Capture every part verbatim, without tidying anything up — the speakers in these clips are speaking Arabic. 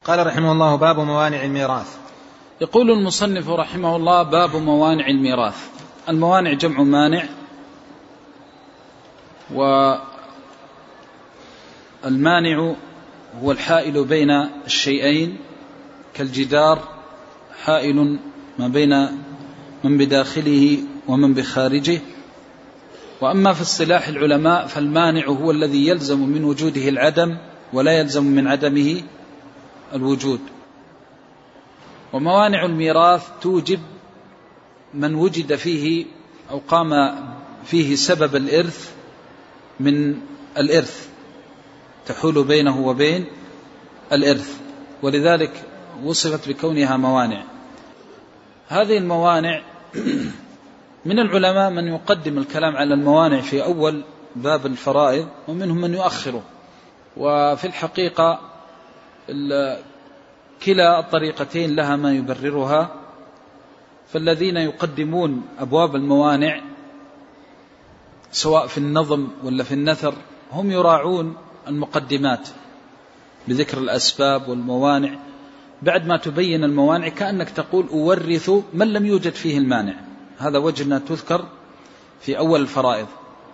قال رحمه الله: باب موانع الميراث. يقول المصنف رحمه الله: باب موانع الميراث. الموانع جمع مانع، والمانع هو الحائل بين الشيئين، كالجدار حائل ما بين من بداخله ومن بخارجه. وأما في اصطلاح العلماء فالمانع هو الذي يلزم من وجوده العدم ولا يلزم من عدمه الوجود. وموانع الميراث توجب من وجد فيه أو قام فيه سبب الإرث من الإرث، تحول بينه وبين الإرث، ولذلك وصفت بكونها موانع. هذه الموانع من العلماء من يقدم الكلام على الموانع في أول باب الفرائض، ومنهم من يؤخره. وفي الحقيقة كلا الطريقتين لها ما يبررها. فالذين يقدمون أبواب الموانع سواء في النظم ولا في النثر هم يراعون المقدمات بذكر الأسباب والموانع بعد ما تبين الموانع، كأنك تقول أورث من لم يوجد فيه المانع. هذا وجهنا تذكر في أول الفرائض.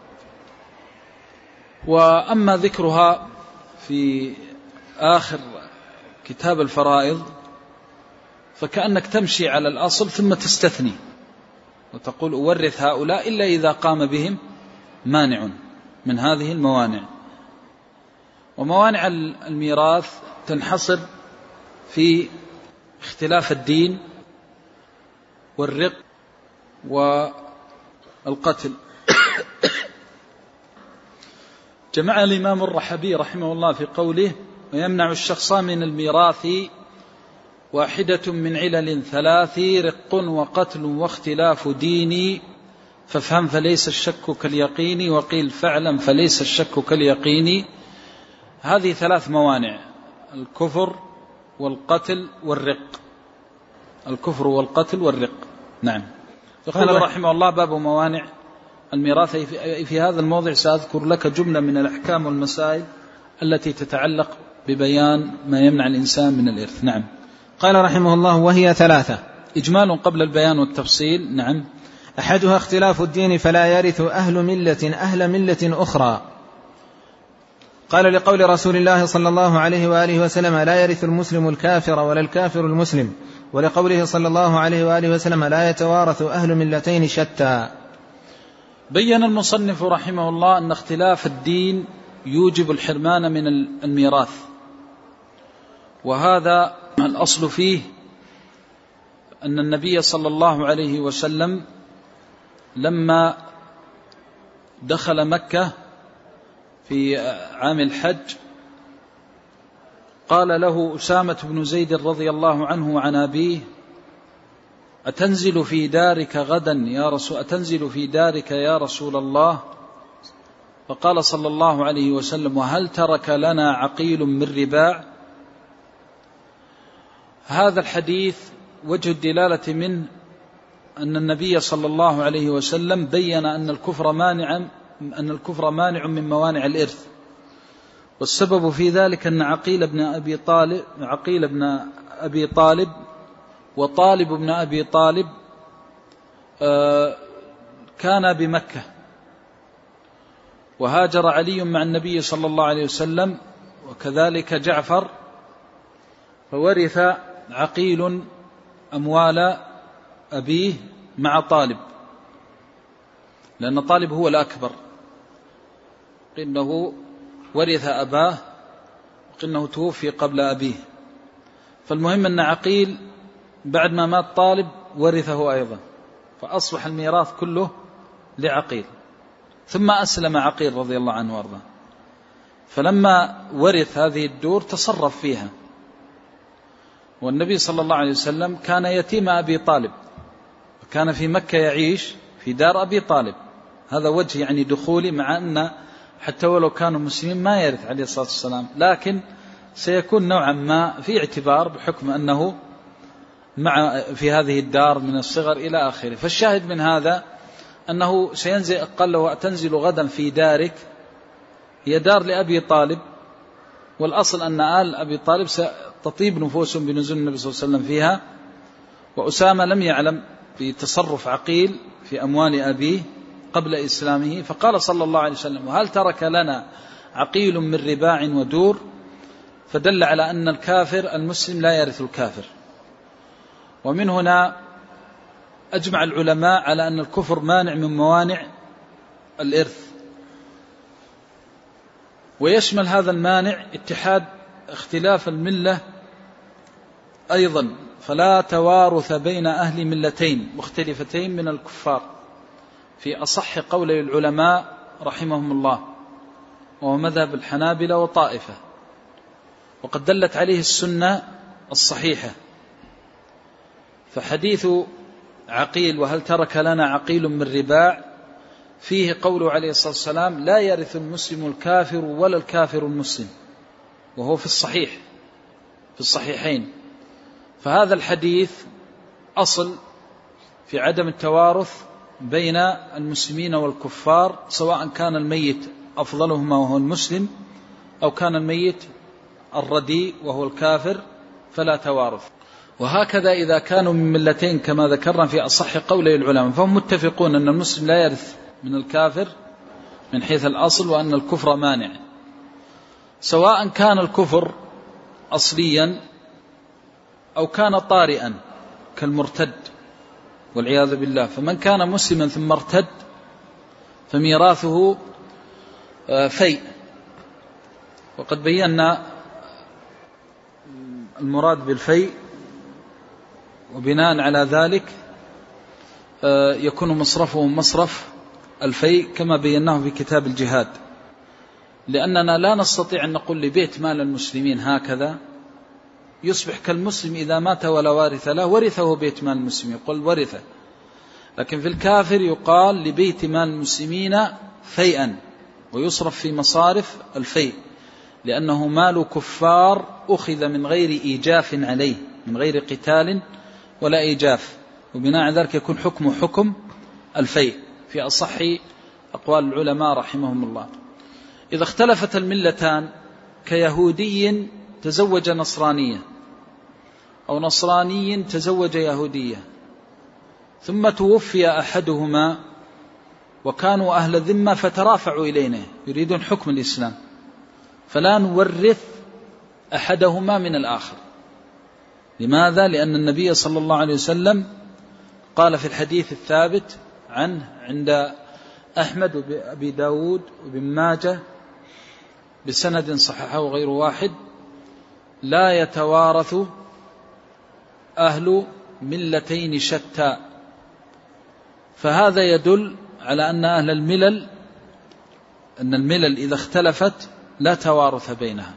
وأما ذكرها في آخر كتاب الفرائض فكأنك تمشي على الأصل ثم تستثني وتقول أورث هؤلاء إلا إذا قام بهم مانع من هذه الموانع. وموانع الميراث تنحصر في اختلاف الدين والرق والقتل. جمع الإمام الرحبي رحمه الله في قوله: ويمنع الشخص من الميراث واحدة من علل ثلاث: رق وقتل واختلاف دين، فافهم فليس الشك كاليقين، وقيل فاعلم فليس الشك كاليقين. هذه ثلاث موانع: الكفر والقتل والرق. الكفر والقتل والرق. نعم. يقول رحمه الله: باب موانع الميراث. في هذا الموضع سأذكر لك جملة من الأحكام والمسائل التي تتعلق ببيان ما يمنع الإنسان من الإرث. نعم. قال رحمه الله: وهي ثلاثة. إجمال قبل البيان والتفصيل. نعم. أحدها اختلاف الدين، فلا يرث أهل ملة أهل ملة أخرى. قال لقول رسول الله صلى الله عليه وآله وسلم: لا يرث المسلم الكافر ولا الكافر المسلم. ولقوله صلى الله عليه وآله وسلم: لا يتوارث أهل ملتين شتى. بين المصنف رحمه الله أن اختلاف الدين يوجب الحرمان من الميراث، وهذا الأصل فيه أن النبي صلى الله عليه وسلم لما دخل مكة في عام الحج قال له أسامة بن زيد رضي الله عنه وعن أبيه: أتنزل في دارك غدا يا رسول أتنزل في دارك يا رسول الله؟ فقال صلى الله عليه وسلم: وهل ترك لنا عقيل من رباع؟ هذا الحديث وجه الدلالة منه أن النبي صلى الله عليه وسلم بين أن الكفر مانع أن الكفر مانع من موانع الإرث. والسبب في ذلك أن عقيل بن أبي طالب عقيل بن أبي طالب وطالب بن أبي طالب كان بمكة، وهاجر علي مع النبي صلى الله عليه وسلم وكذلك جعفر، فورث عقيل أموال أبيه مع طالب، لأن طالب هو الأكبر، إنه ورث أباه وإنه توفي قبل أبيه. فالمهم أن عقيل بعد ما مات طالب ورثه أيضا، فأصبح الميراث كله لعقيل. ثم أسلم عقيل رضي الله عنه وارضاه، فلما ورث هذه الدور تصرف فيها. والنبي صلى الله عليه وسلم كان يتيم أبي طالب، كان في مكة يعيش في دار أبي طالب. هذا وجه يعني دخولي، مع أن حتى ولو كانوا مسلمين ما يرث عليه الصلاة والسلام، لكن سيكون نوعا ما في اعتبار بحكم أنه مع في هذه الدار من الصغر إلى آخره. فالشاهد من هذا أنه سينزل، قال له: أتنزل غدا في دارك، هي دار لأبي طالب والأصل أن آل أبي طالب ستطيب نفوسهم بنزول النبي صلى الله عليه وسلم فيها. وأسامة لم يعلم بتصرف عقيل في أموال أبيه قبل إسلامه، فقال صلى الله عليه وسلم: وهل ترك لنا عقيل من رباع ودور؟ فدل على أن الكافر المسلم لا يرث الكافر. ومن هنا أجمع العلماء على أن الكفر مانع من موانع الإرث، ويشمل هذا المانع اتحاد اختلاف الملة أيضا، فلا توارث بين أهل ملتين مختلفتين من الكفار في أصح قولي العلماء رحمهم الله، وهو مذهب الحنابلة وطائفة، وقد دلت عليه السنة الصحيحة. فحديث عقيل: وهل ترك لنا عقيل من رباع، فيه قوله عليه الصلاة والسلام: لا يرث المسلم الكافر ولا الكافر المسلم، وهو في الصحيح في الصحيحين. فهذا الحديث أصل في عدم التوارث بين المسلمين والكفار، سواء كان الميت أفضلهما وهو المسلم، أو كان الميت الرديء وهو الكافر، فلا توارث. وهكذا إذا كانوا من ملتين كما ذكرنا في أصح قولي العلماء، فهم متفقون أن المسلم لا يرث من الكافر من حيث الأصل، وأن الكفر مانع، سواء كان الكفر أصليا أو كان طارئا كالمرتد والعياذ بالله. فمن كان مسلما ثم ارتد فميراثه فيء، وقد بينا المراد بالفيء، وبناء على ذلك يكون مصرفه مصرف الفيء كما بيناه في كتاب الجهاد، لأننا لا نستطيع أن نقول لبيت مال المسلمين هكذا يصبح كالمسلم إذا مات ولا وارث له ورثه بيت مال المسلمين، يقول ورثه. لكن في الكافر يقال لبيت مال المسلمين فيئا، ويصرف في مصارف الفيء، لأنه مال كفار أخذ من غير إيجاف عليه، من غير قتال ولا إيجاف، وبناء على ذلك يكون حكمه حكم الفيء في أصح أقوال العلماء رحمهم الله. إذا اختلفت الملتان كيهودي تزوج نصرانية، أو نصراني تزوج يهودية، ثم توفي أحدهما وكانوا أهل ذمة فترافعوا إلينا يريدون حكم الإسلام، فلا نورث أحدهما من الآخر. لماذا؟ لأن النبي صلى الله عليه وسلم قال في الحديث الثابت عنه عند أحمد وأبي داود وابن ماجه بسند صححه غير واحد: لا يتوارث أهل ملتين شتى. فهذا يدل على أن أهل الملل أن الملل إذا اختلفت لا توارث بينها.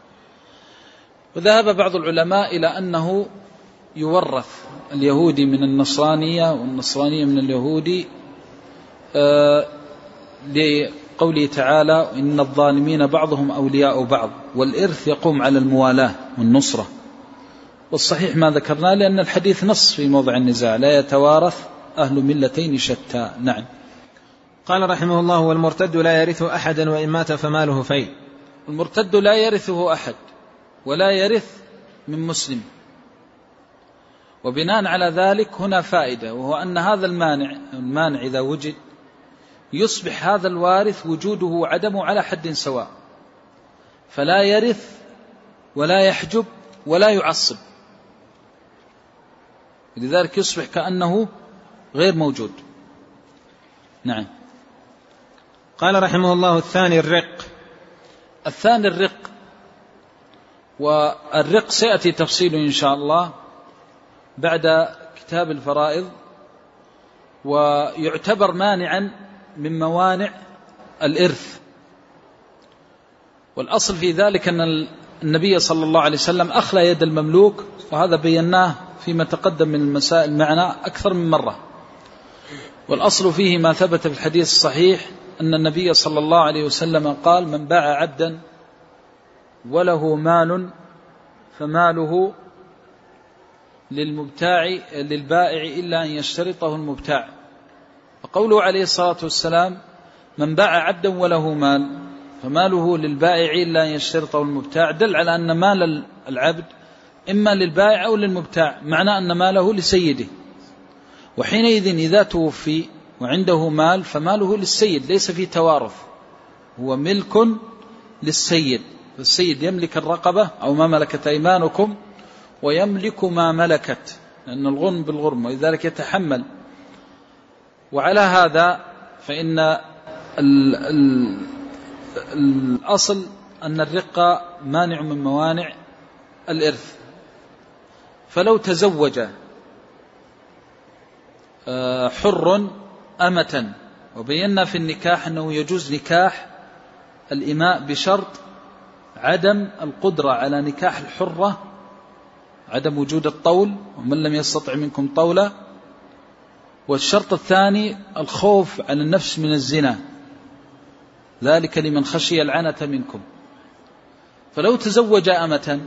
وذهب بعض العلماء إلى أنه يورث اليهودي من النصرانية والنصرانية من اليهودي، آه لقوله تعالى: إن الظالمين بعضهم أولياء بعض، والإرث يقوم على الموالاة والنصرة. والصحيح ما ذكرنا، لأن الحديث نص في موضع النزاع: لا يتوارث أهل ملتين شتى. نعم. قال رحمه الله: والمرتد لا يرث أحدا وإن مات فماله فيء. المرتد لا يرثه أحد ولا يرث من مسلم. وبناء على ذلك هنا فائدة، وهو أن هذا المانع المانع إذا وجد يصبح هذا الوارث وجوده وعدمه على حد سواء، فلا يرث ولا يحجب ولا يعصب، لذلك يصبح كأنه غير موجود. نعم. قال رحمه الله: الثاني الرق. الثاني الرق، والرق سيأتي تفصيله إن شاء الله بعد كتاب الفرائض، ويعتبر مانعا من موانع الإرث. والأصل في ذلك أن النبي صلى الله عليه وسلم أخلى يد المملوك، وهذا بيناه فيما تقدم من المسائل معنا أكثر من مرة. والأصل فيه ما ثبت في الحديث الصحيح أن النبي صلى الله عليه وسلم قال: من باع عبدا وله مال فماله للمبتاع للبائع إلا أن يشترطه المبتاع. وقوله عليه الصلاة والسلام: من باع عبدا وله مال، فماله للبائع إلا أن يشترطه المبتاع، دل على أن مال العبد إما للبائع أو للمبتاع، معنى أن ماله لسيده. وحينئذ إذا توفي وعنده مال فماله للسيد، ليس في توارث، هو ملك للسيد. فالسيد يملك الرقبة أو ما ملكت أيمانكم، ويملك ما ملكت، لأن الغنم بالغرم، ولذلك يتحمل. وعلى هذا فإن ال ال الأصل أن الرقة مانع من موانع الإرث. فلو تزوج حر أمة، وبينا في النكاح أنه يجوز نكاح الإماء بشرط عدم القدرة على نكاح الحرة، عدم وجود الطول، ومن لم يستطع منكم طولا. والشرط الثاني الخوف على النفس من الزنا، ذلك لمن خشي العنة منكم. فلو تزوج أمة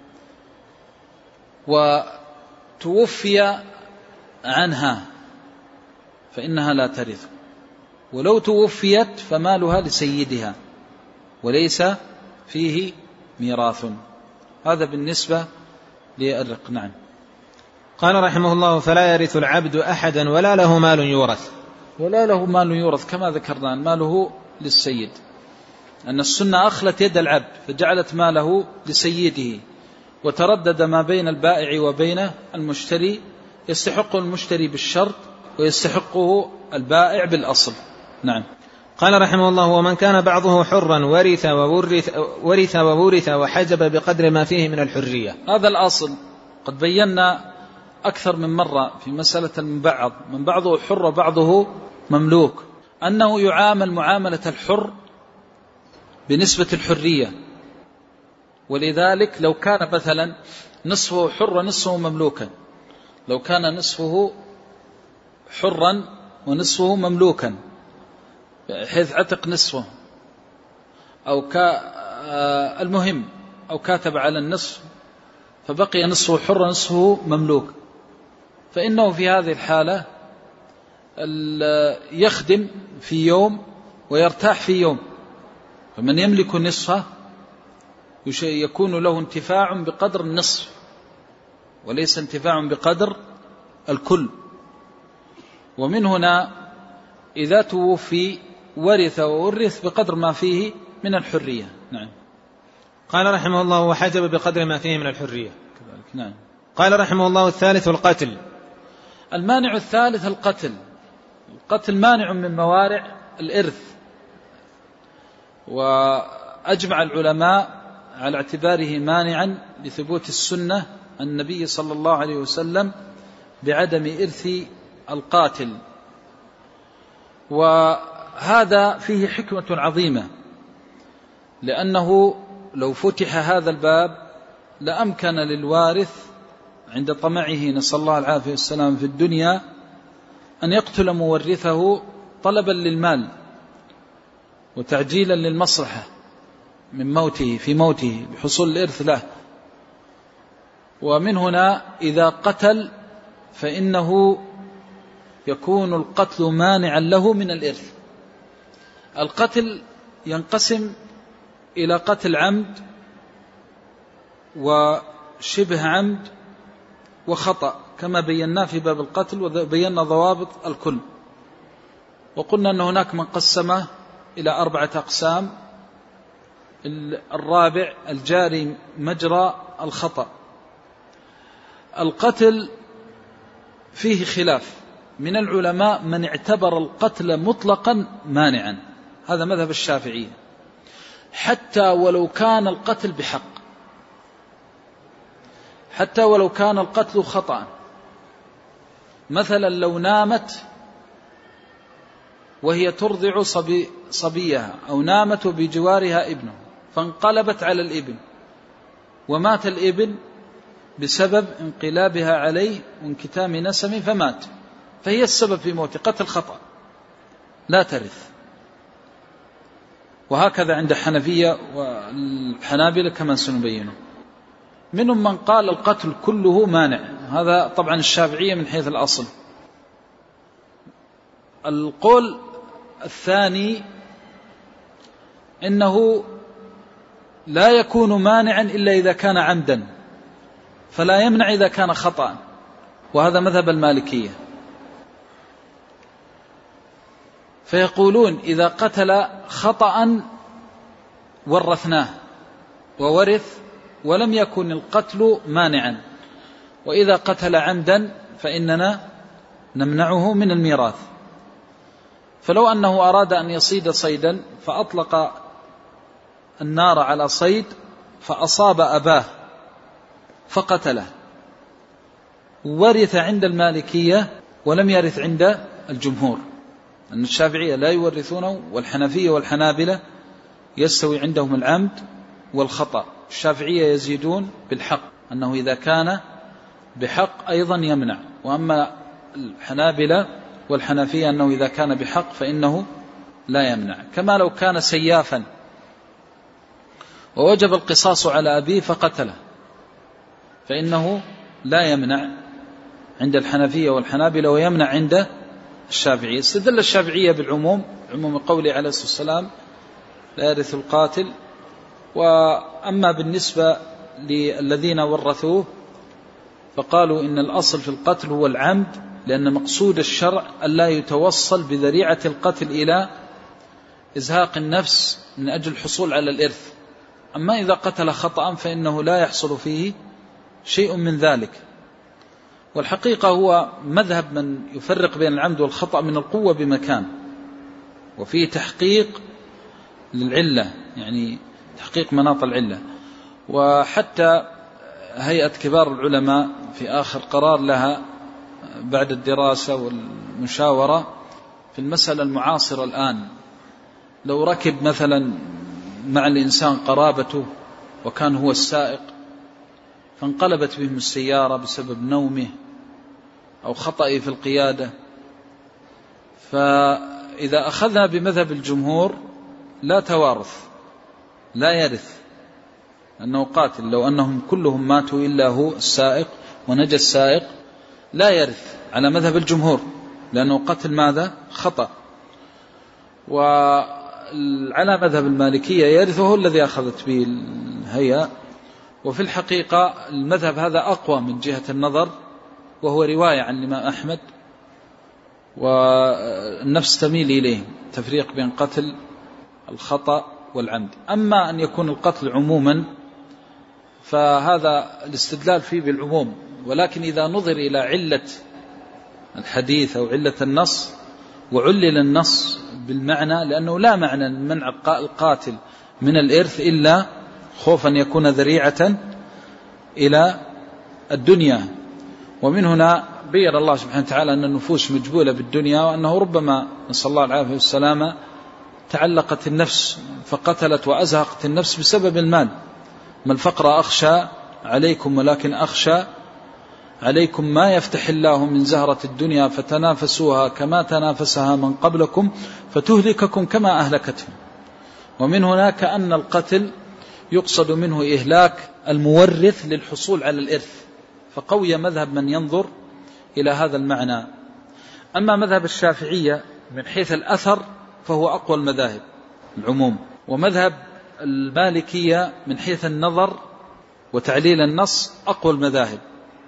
وتوفي عنها فإنها لا ترث، ولو توفيت فمالها لسيدها وليس فيه ميراث. هذا بالنسبة للرق. نعم. قال رحمه الله: فلا يرث العبد أحدا ولا له مال يورث. ولا له مال يورث كما ذكرنا، ماله للسيد، أن السنة أخلت يد العبد فجعلت ماله لسيده، وتردد ما بين البائع وبين المشتري، يستحق المشتري بالشرط ويستحقه البائع بالأصل. نعم. قال رحمه الله: ومن كان بعضه حرا ورث وورث, ورث وورث وحجب بقدر ما فيه من الحرية. هذا الأصل قد بينا أكثر من مرة في مسألة المبعض، من بعضه حر وبعضه مملوك، أنه يعامل معاملة الحر بنسبة الحرية. ولذلك لو كان مثلا نصفه حر ونصفه مملوكا، لو كان نصفه حرا ونصفه مملوكا حيث عتق نصفه، أو كا المهم أو كاتب على النصف فبقي نصفه حر ونصفه مملوك، فإنه في هذه الحالة يخدم في يوم ويرتاح في يوم. فمن يملك نصفه يكون له انتفاع بقدر النصف وليس انتفاع بقدر الكل. ومن هنا إذا توفي ورث وورث بقدر ما فيه من الحرية. نعم. قال رحمه الله: وحجب بقدر ما فيه من الحرية. نعم. قال رحمه الله: الثالث القتل. المانع الثالث القتل. القتل مانع من موارع الإرث، وأجمع العلماء على اعتباره مانعا لثبوت السنة النبي صلى الله عليه وسلم بعدم إرث القاتل. وهذا فيه حكمة عظيمة، لأنه لو فتح هذا الباب لأمكن للوارث عند طمعه نسأل الله العافية والسلام في الدنيا أن يقتل مورثه طلبا للمال وتعجيلا للمصلحة من موته في موته بحصول الإرث له. ومن هنا إذا قتل فإنه يكون القتل مانعا له من الإرث. القتل ينقسم إلى قتل عمد وشبه عمد وخطأ كما بينا في باب القتل، وبينا ضوابط الكل. وقلنا أن هناك من قسمه إلى أربعة أقسام. الرابع الجاري مجرى الخطأ. القتل فيه خلاف من العلماء، من اعتبر القتل مطلقا مانعا، هذا مذهب الشافعية، حتى ولو كان القتل بحق، حتى ولو كان القتل خطأ. مثلا لو نامت وهي ترضع صبي صبيها، أو نامت بجوارها ابنه فانقلبت على الابن ومات الابن بسبب انقلابها عليه وانكتام نسمه فمات، فهي السبب في موته، قتل خطأ لا ترث. وهكذا عند الحنفية والحنابلة كما سنبينه. منهم من قال القتل كله مانع، هذا طبعا الشافعية من حيث الأصل. القول الثاني إنه لا يكون مانعا إلا إذا كان عمدا، فلا يمنع إذا كان خطأ، وهذا مذهب المالكية. فيقولون إذا قتل خطأ ورثناه وورث ولم يكن القتل مانعا، وإذا قتل عمدا فإننا نمنعه من الميراث. فلو أنه أراد أن يصيد صيدا فأطلق النار على صيد فأصاب أباه فقتله، ورث عند المالكية ولم يرث عند الجمهور، أن الشافعية لا يورثونه، والحنفية والحنابلة يستوي عندهم العمد والخطأ. الشافعية يزيدون بالحق، أنه إذا كان بحق أيضا يمنع، وأما الحنابلة والحنفية أنه إذا كان بحق فإنه لا يمنع. كما لو كان سيافا ووجب القصاص على أبيه فقتله فإنه لا يمنع عند الحنفية والحنابلة ويمنع عند الشافعية. استدل الشافعية بالعموم، عموم قوله عليه الصلاة والسلام لا يرث القاتل. وأما بالنسبة للذين ورثوه فقالوا إن الأصل في القتل هو العمد، لأن مقصود الشرع ألا يتوصل بذريعة القتل إلى إزهاق النفس من أجل الحصول على الإرث. أما إذا قتل خطأ فإنه لا يحصل فيه شيء من ذلك. والحقيقة هو مذهب من يفرق بين العمد والخطأ من القوة بمكان، وفيه تحقيق للعلة، يعني تحقيق مناط العلة. وحتى هيئة كبار العلماء في آخر قرار لها بعد الدراسة والمشاورة في المسألة المعاصرة الآن، لو ركب مثلا مع الإنسان قرابته وكان هو السائق فانقلبت بهم السيارة بسبب نومه أو خطئه في القيادة، فإذا أخذها بمذهب الجمهور لا توارث، لا يرث، أنه قاتل. لو أنهم كلهم ماتوا إلا هو السائق ونجى السائق لا يرث على مذهب الجمهور، لأنه قتل ماذا؟ خطأ. وعلى مذهب المالكية يرثه الذي أخذت به الهيئة. وفي الحقيقة المذهب هذا أقوى من جهة النظر، وهو رواية عن الإمام أحمد، والنفس تميل إليه تفريق بين قتل الخطأ والعمد. أما أن يكون القتل عموما فهذا الاستدلال فيه بالعموم، ولكن إذا نظر إلى علة الحديث أو علة النص وعلل النص بالمعنى، لأنه لا معنى منع القاتل من الإرث إلا خوف أن يكون ذريعة إلى الدنيا. ومن هنا بين الله سبحانه وتعالى أن النفوس مجبولة بالدنيا، وأنه ربما نسأل الله العافية والسلامة تعلقت النفس فقتلت وأزهقت النفس بسبب المال. ما الفقر أخشى عليكم ولكن أخشى عليكم ما يفتح الله من زهرة الدنيا فتنافسوها كما تنافسها من قبلكم فتهلككم كما أهلكتهم. ومن هنا كأن القتل يقصد منه إهلاك المورث للحصول على الإرث، فقوي مذهب من ينظر إلى هذا المعنى. أما مذهب الشافعية من حيث الأثر فهو أقوى المذاهب العموم، ومذهب المالكية من حيث النظر وتعليل النص أقوى المذاهب،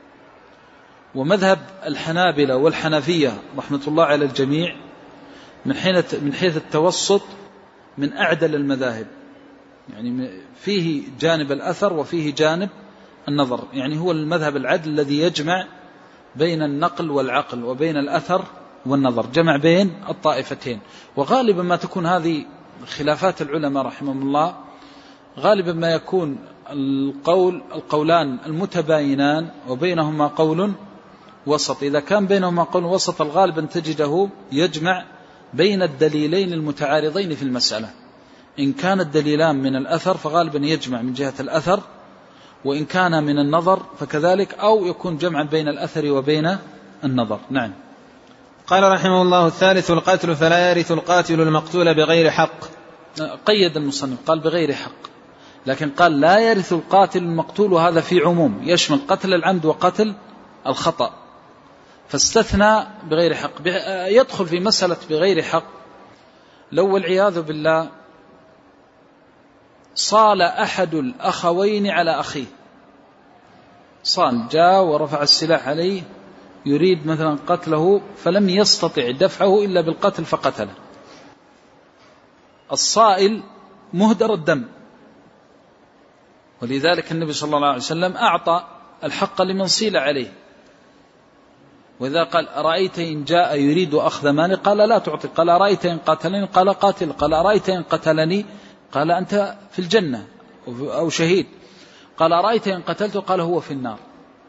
ومذهب الحنابلة والحنفية رحمة الله على الجميع من حيث التوسط من أعدل المذاهب، يعني فيه جانب الأثر وفيه جانب النظر، يعني هو المذهب العدل الذي يجمع بين النقل والعقل وبين الأثر والنظر، جمع بين الطائفتين. وغالبا ما تكون هذه خلافات العلماء رحمهم الله، غالبا ما يكون القول القولان المتباينان وبينهما قول وسط. إذا كان بينهما قول وسط الغالبا تجده يجمع بين الدليلين المتعارضين في المسألة. إن كان الدليلان من الأثر فغالبا يجمع من جهة الأثر، وإن كان من النظر فكذلك، أو يكون جمعا بين الأثر وبين النظر. نعم. قال رحمه الله: الثالث القتل، فلا يرث القاتل المقتول بغير حق. قيد المصنف قال بغير حق، لكن قال لا يرث القاتل المقتول، وهذا في عموم يشمل قتل العمد وقتل الخطأ، فاستثنى بغير حق. يدخل في مسألة بغير حق لو والعياذ بالله صال أحد الأخوين على أخيه، صال جاء ورفع السلاح عليه يريد مثلا قتله فلم يستطع دفعه إلا بالقتل فقتله، الصائل مهدر الدم، ولذلك النبي صلى الله عليه وسلم أعطى الحق لمن صيل عليه، وإذا قال أرأيت إن جاء يريد أخذ مالي قال لا تعطي، قال أرأيت إن قتلني قال قاتل، قال أرأيت إن قتلني قال أنت في الجنة أو شهيد، قال أرأيت إن قتلته قال هو في النار.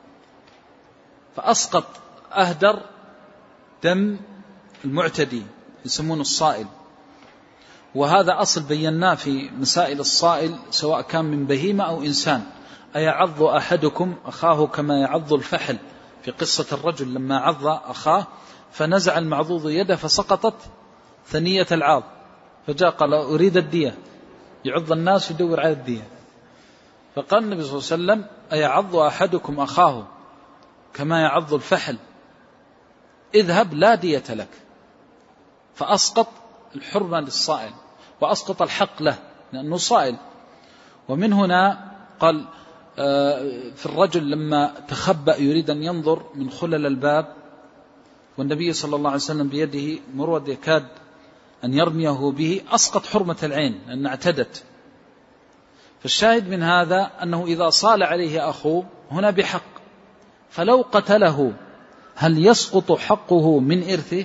فأسقط أهدر دم المعتدي يسمونه الصائل، وهذا أصل بيناه في مسائل الصائل سواء كان من بهيمة أو إنسان. أيعض أحدكم أخاه كما يعض الفحل، في قصة الرجل لما عض أخاه فنزع المعضوض يده فسقطت ثنية العاض، فجاء قال أريد الدية، يعض الناس يدور على الدية، فقال النبي صلى الله عليه وسلم أيعض أحدكم أخاه كما يعض الفحل، اذهب لا دية لك، فأسقط الحرمة للصائل وأسقط الحق له لأنه صائل. ومن هنا قال في الرجل لما تخبأ يريد أن ينظر من خلل الباب والنبي صلى الله عليه وسلم بيده مرود يكاد أن يرميه به، أسقط حرمة العين لأن اعتدت. فالشاهد من هذا أنه إذا صال عليه أخوه هنا بحق، فلو قتله هل يسقط حقه من إرثه؟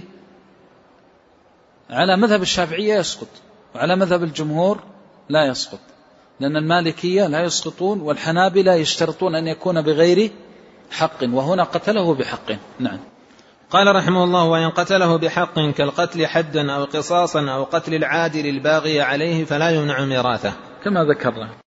على مذهب الشافعية يسقط، وعلى مذهب الجمهور لا يسقط، لأن المالكية لا يسقطون والحنابلة يشترطون أن يكون بغير حق، وهنا قتله بحق. نعم. قال رحمه الله: وإن قتله بحق كالقتل حدا أو قصاصا أو قتل العادل الباغي عليه فلا يمنع ميراثه، كما ذكرنا.